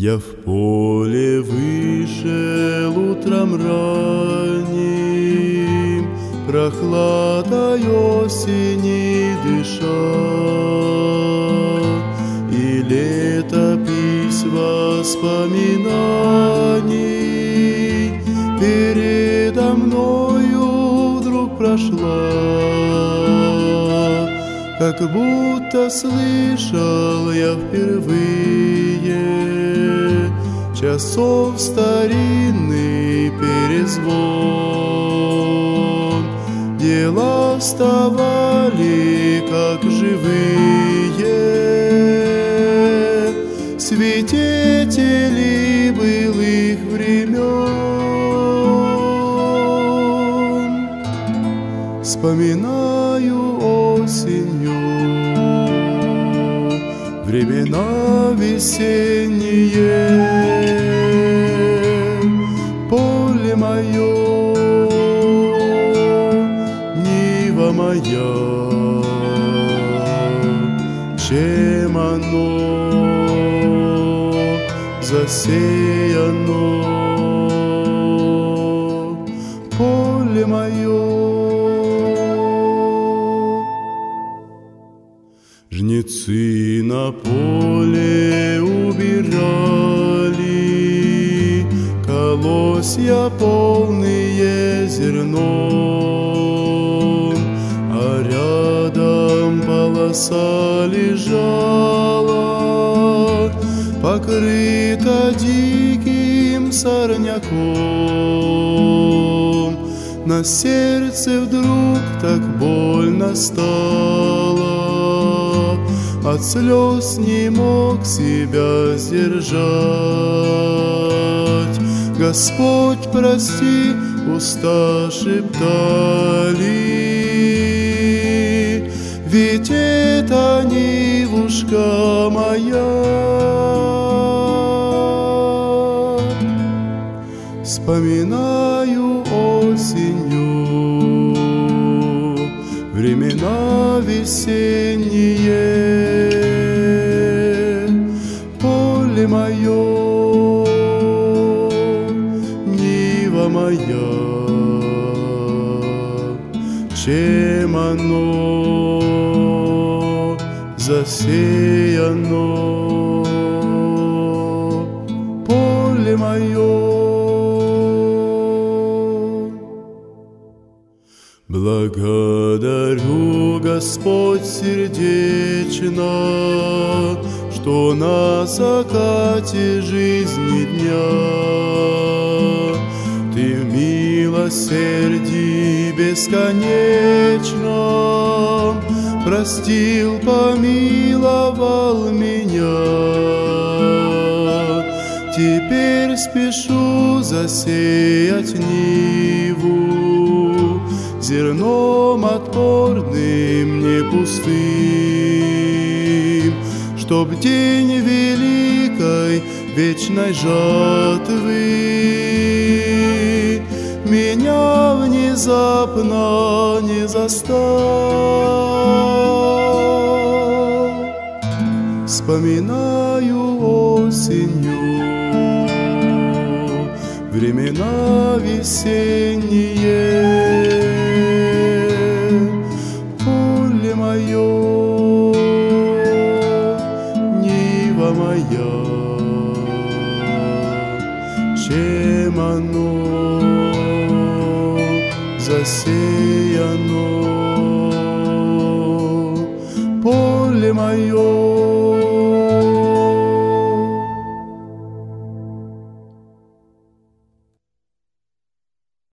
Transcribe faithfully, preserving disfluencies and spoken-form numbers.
Я в поле вышел утром ранним, прохладой осени дыша, и летопись воспоминаний передо мною вдруг прошла, как будто слышал я впервые часов старинный перезвон. Дела вставали, как живые свидетели былых времен. Вспоминаю осенью времена весенние, поле мое, нива моя, чем оно засеяно, поле мое. Жнецы на поле убирали колосья полные зерном, а рядом полоса лежала, покрыта диким сорняком. На сердце вдруг так больно стало, от слез не мог себя сдержать. Господь, прости, уста шептали, ведь это Нивушка моя. Вспоминаю осенью времена весенние, поле мое, нива моя, чем оно засеяно, поле мое. Благодарю, Господь, сердечно, что на закате жизни дня Ты в милосердии бесконечном простил, помиловал меня. Теперь спешу засеять ниву зерном отпорным, не пустым, чтоб день великой вечной жатвы меня внезапно не застал. Вспоминаю осенью времена весенние, поле мое, нива моя, чем оно засеяно, поле мое.